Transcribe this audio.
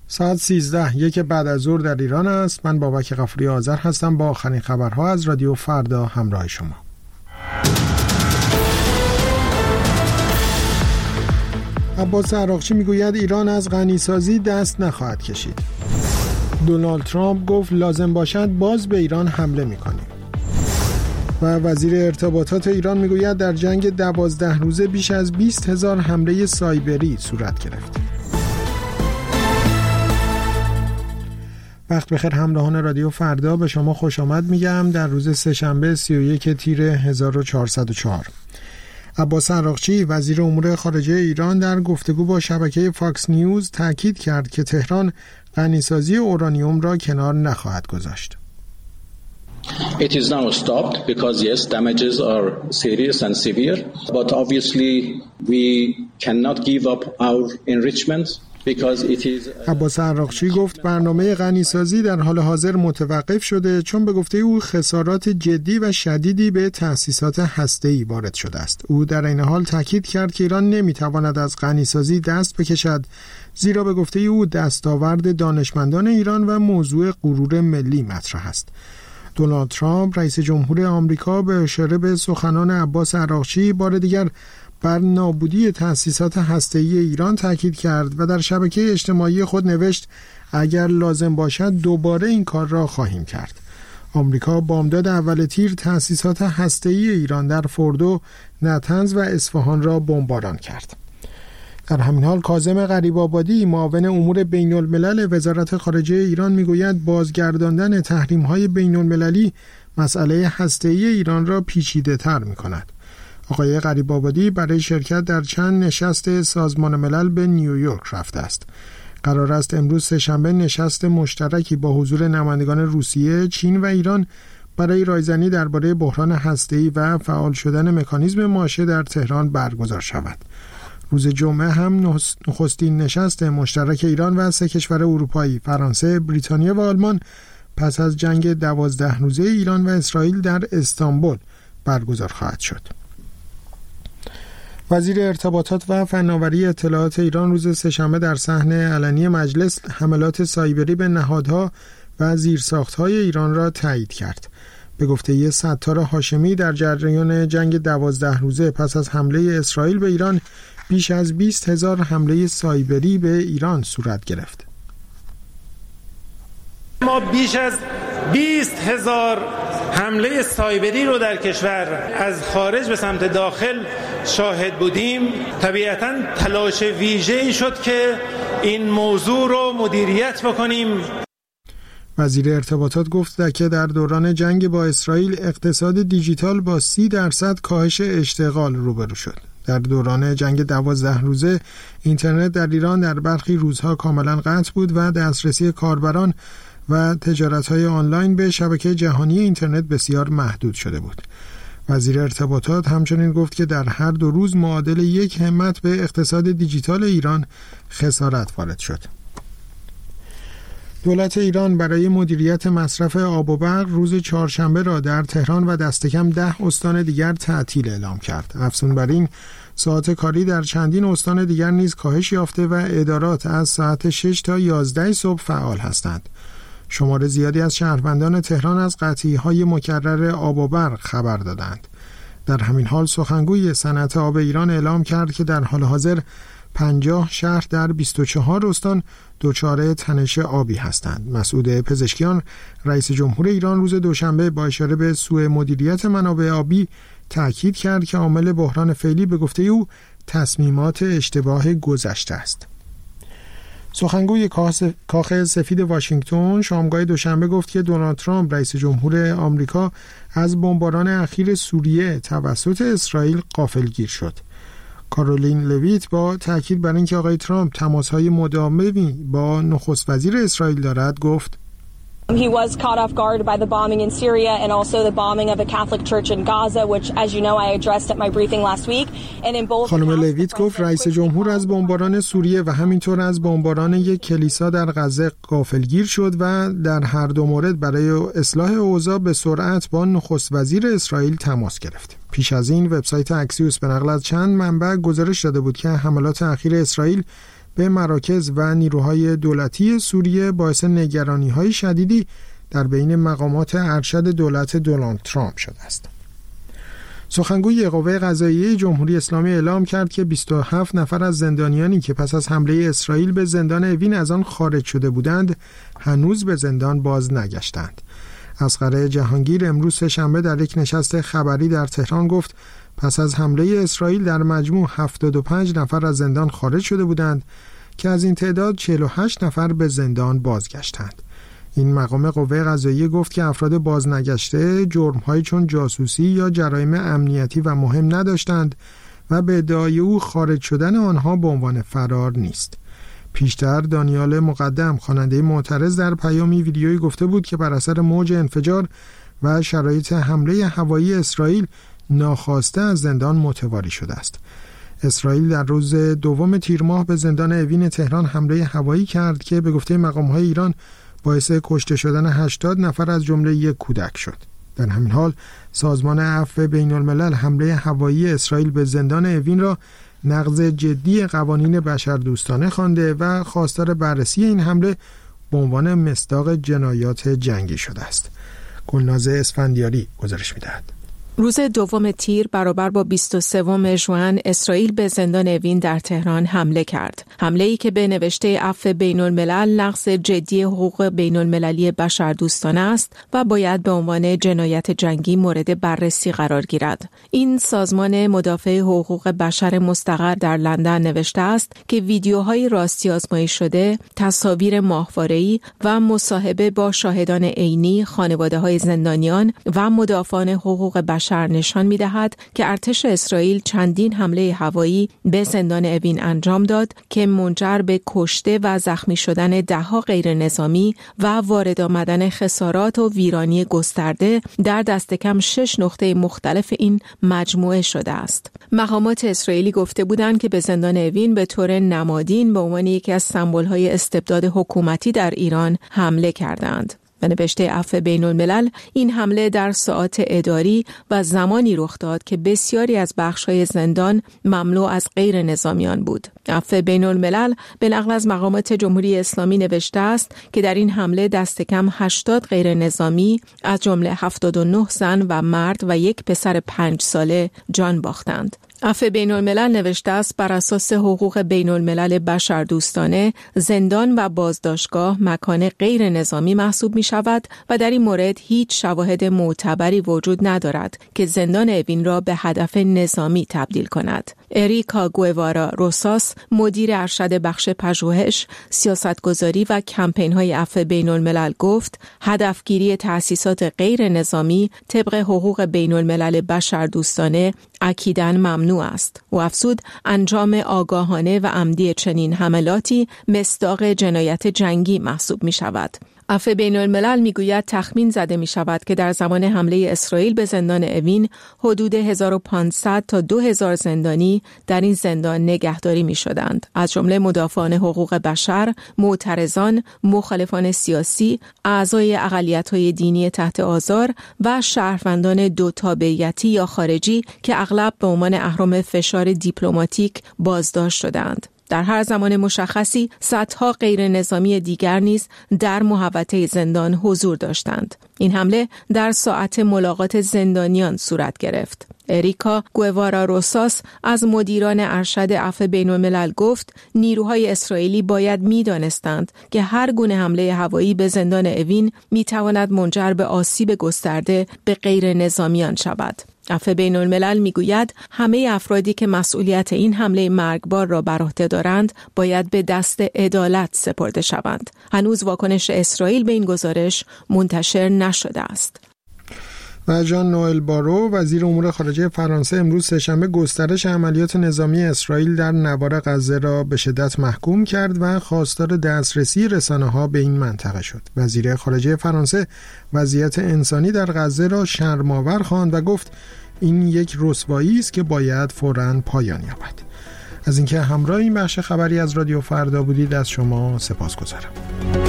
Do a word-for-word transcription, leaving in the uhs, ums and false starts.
ساعت سیزده یک بعد از ظهر در ایران است. من بابک غفوری آذر هستم با آخرین خبرها از رادیو فردا همراه شما. عباس عراقچی میگوید ایران از غنیسازی دست نخواهد کشید. دونالد ترامپ گفت لازم باشد باز به ایران حمله میکنیم. و وزیر ارتباطات ایران میگوید در جنگ دوازده روزه بیش از بیست هزار حمله سایبری صورت گرفت. وقت بخیر همراهان رادیو فردا، به شما خوش آمد میگم در روز سه‌شنبه سی و یک تیر هزار و چهارصد و چهار. عباس عراقچی وزیر امور خارجه ایران در گفتگو با شبکه فاکس نیوز تاکید کرد که تهران غنیسازی اورانیوم را کنار نخواهد گذاشت. It is now stopped because yes, damages are serious and severe, but obviously we cannot give up our enrichment. عباس عراقچی گفت برنامه غنیسازی در حال حاضر متوقف شده چون به گفته او خسارات جدی و شدیدی به تأسیسات هسته‌ای وارد شده است. او در این حال تاکید کرد که ایران نمیتواند از غنیسازی دست بکشد، زیرا به گفته او دستاورد دانشمندان ایران و موضوع غرور ملی مطرح است. دونالد ترامپ رئیس جمهور آمریکا به اشاره به سخنان عباس عراقچی بار دیگر بر نابودی تأسیسات هسته‌ای ایران تاکید کرد و در شبکه اجتماعی خود نوشت اگر لازم باشد دوباره این کار را خواهیم کرد. آمریکا بامداد اول تیر تأسیسات هسته‌ای ایران در فردو، نطنز و اصفهان را بمباران کرد. در همین حال کاظم غریب‌آبادی معاون امور بین الملل وزارت خارجه ایران میگوید بازگرداندن تحریم‌های بین المللی مسئله هسته‌ای ایران را پیچیده‌تر می‌کند. آقای غریب‌آبادی برای شرکت در چند نشست سازمان ملل به نیویورک رفته است. قرار است امروز سه‌شنبه نشست مشترکی با حضور نمایندگان روسیه، چین و ایران برای رایزنی درباره بحران هسته‌ای و فعال شدن مکانیزم ماشه در تهران برگزار شود. روز جمعه هم نخستین نشست مشترک ایران و سه کشور اروپایی، فرانسه، بریتانیا و آلمان پس از جنگ دوازده روزه ایران و اسرائیل در استانبول برگزار خواهد شد. وزیر ارتباطات و فناوری اطلاعات ایران روز سه‌شنبه در صحن علنی مجلس حملات سایبری به نهادها و زیرساخت‌های ایران را تایید کرد. به گفته ستار هاشمی در جریان جنگ دوازده روزه پس از حمله اسرائیل به ایران بیش از بیست هزار حمله سایبری به ایران صورت گرفت. ما بیش از بیست هزار حمله سایبری رو در کشور از خارج به سمت داخل شاهد بودیم. طبیعتاً تلاش ویژه‌ای شد که این موضوع رو مدیریت بکنیم. وزیر ارتباطات گفت که در دوران جنگ با اسرائیل اقتصاد دیجیتال با سی درصد کاهش اشتغال روبرو شد. در دوران جنگ دوازده روزه اینترنت در ایران در برخی روزها کاملا قطع بود و دسترسی کاربران و تجارت‌های آنلاین به شبکه جهانی اینترنت بسیار محدود شده بود. وزیر ارتباطات همچنین گفت که در هر دو روز معادل یک همت به اقتصاد دیجیتال ایران خسارت وارد شد. دولت ایران برای مدیریت مصرف آب و برق روز چهارشنبه را در تهران و دست کم ده استان دیگر تعطیل اعلام کرد. افزون بر این ساعت کاری در چندین استان دیگر نیز کاهش یافته و ادارات از ساعت شش تا یازده صبح فعال هستند. شمار زیادی از شهروندان تهران از قطعی‌های مکرر آب و برق خبر دادند. در همین حال سخنگوی صنعت آب ایران اعلام کرد که در حال حاضر پنجاه شهر در بیست و چهار استان دچار تنش آبی هستند. مسعود پزشکیان رئیس جمهور ایران روز دوشنبه با اشاره به سوء مدیریت منابع آبی تاکید کرد که عامل بحران فعلی به گفته او تصمیمات اشتباه گذشته است. سخنگوی کاخ سفید واشنگتن شامگاه دوشنبه گفت که دونالد ترامپ رئیس جمهور آمریکا از بمباران اخیر سوریه توسط اسرائیل غافلگیر شد. کارولین لویت با تاکید بر اینکه آقای ترامپ تماس‌های مداومی با نخست وزیر اسرائیل دارد گفت He was caught off guard by the bombing in Syria and also the bombing of a Catholic church in Gaza, which, as you know, I addressed at my briefing last week. And in both خانم لویت گفت رئیس جمهور از بمباران سوریه و همینطور از بمباران یک کلیسا در غزه غافلگیر شد و در هر دو مورد برای اصلاح اوضاع به سرعت با نخست وزیر اسرائیل تماس گرفت. پیش از این وبسایت اکسیوس به نقل از چند منبع گزارش داده بود که حملات اخیر اسرائیل به مراکز و نیروهای دولتی سوریه باعث نگرانی‌های شدیدی در بین مقامات ارشد دولت دونالد ترامپ شده است. سخنگوی قوه قضاییه جمهوری اسلامی اعلام کرد که بیست و هفت نفر از زندانیانی که پس از حمله اسرائیل به زندان اوین از آن خارج شده بودند هنوز به زندان باز نگشتند. اصغر جهانگیر امروز سه‌شنبه در یک نشست خبری در تهران گفت پس از حمله اسرائیل در مجموع هفتاد و پنج نفر از زندان خارج شده بودند که از این تعداد چهل و هشت نفر به زندان بازگشتند. این مقام قوه قضاییه گفت که افراد بازنگشته جرم‌هایی چون جاسوسی یا جرایم امنیتی و مهم نداشتند و به ادعای او خارج شدن آنها به عنوان فرار نیست. پیشتر دانیال مقدم خواننده معترض در پیامی ویدیویی گفته بود که بر اثر موج انفجار و شرایط حمله هوایی اسرائیل ناخواسته از زندان متواری شده است. اسرائیل در روز دوم تیر ماه به زندان اوین تهران حمله هوایی کرد که به گفته مقام‌های ایران باعث کشته شدن هشتاد نفر از جمله یک کودک شد. در همین حال سازمان عفو بین الملل حمله هوایی اسرائیل به زندان اوین را نقض جدی قوانین بشردوستانه خوانده و خواستار بررسی این حمله به عنوان مصداق جنایات جنگی شده است. گلناز اسفندیاری گزارش می‌دهد. روز دوم تیر برابر با بیست و سوم ژوئن اسرائیل به زندان اوین در تهران حمله کرد. حمله‌ای که به نوشته عفو بین الملل نقض جدی حقوق بین المللی بشردوستانه است و باید به عنوان جنایت جنگی مورد بررسی قرار گیرد. این سازمان مدافع حقوق بشر مستقر در لندن نوشته است که ویدیوهای راستی آزمایی شده، تصاویر ماهواره‌ای و مصاحبه با شاهدان عینی، خانواده‌های زندانیان و مدافعان حقوق بشر نشان می‌دهد که ارتش اسرائیل چندین حمله هوایی به زندان اوین انجام داد که منجر به کشته و زخمی شدن ده‌ها غیر نظامی و وارد آمدن خسارات و ویرانی گسترده در دست کم شش نقطه مختلف این مجموعه شده است. مقامات اسرائیلی گفته بودند که به زندان اوین به طور نمادین به عنوان یکی از سمبل‌های استبداد حکومتی در ایران حمله کردند. به نوشته عفو بین الملل این حمله در ساعات اداری و زمانی رخ داد که بسیاری از بخش‌های زندان مملو از غیر نظامیان بود. عفو بین الملل به نقل از مقامات جمهوری اسلامی نوشته است که در این حمله دست کم هشتاد غیر نظامی از جمله هفتاد و نه زن و مرد و یک پسر پنج ساله جان باختند. عفو بین الملل نوشته است بر اساس حقوق بین الملل بشردوستانه زندان و بازداشتگاه مکان غیر نظامی محسوب می شود و در این مورد هیچ شواهد معتبری وجود ندارد که زندان اوین را به هدف نظامی تبدیل کند. اریکا گویوارا روساس مدیر ارشد بخش پژوهش، سیاستگذاری و کمپین‌های عفو بین الملل گفت هدفگیری تأسیسات غیر نظامی طبق حقوق بین الملل بشردوستانه اکیداً ممنوع است. و افزود انجام آگاهانه و عمدی چنین حملاتی مصداق جنایت جنگی محسوب می شود. عفو بین الملل میگوید تخمین زده می شود که در زمان حمله اسرائیل به زندان اوین حدود هزار و پانصد تا دو هزار زندانی در این زندان نگهداری می شدند. از جمله مدافعان حقوق بشر، معترضان، مخالفان سیاسی، اعضای اقلیت‌های دینی تحت آزار و شهروندان دو تابعیتی یا خارجی که اغلب به عنوان اهرم فشار دیپلماتیک بازداشت شدند. در هر زمان مشخصی صدها غیر نظامی دیگر نیز در محوطه زندان حضور داشتند. این حمله در ساعت ملاقات زندانیان صورت گرفت. اریکا گویوارا روساس از مدیران ارشد عفو بین الملل گفت نیروهای اسرائیلی باید می‌دانستند که هر گونه حمله هوایی به زندان اوین می‌تواند منجر به آسیب گسترده به غیر نظامیان شود. عفو بین الملل میگوید همه افرادی که مسئولیت این حمله مرگبار را بر عهده دارند باید به دست عدالت سپرده شوند. هنوز واکنش اسرائیل به این گزارش منتشر نشده است. و ژان نوئل بارو وزیر امور خارجه فرانسه امروز سه‌شنبه گسترش عملیات نظامی اسرائیل در نوار غزه را به شدت محکوم کرد و خواستار دسترسی رسانه‌ها به این منطقه شد. وزیر خارجه فرانسه وضعیت انسانی در غزه را شرم‌آور خواند و گفت این یک رسوایی است که باید فوراً پایان یابد. از اینکه همراه این بخش خبری از رادیو فردا بودید از شما سپاسگزارم.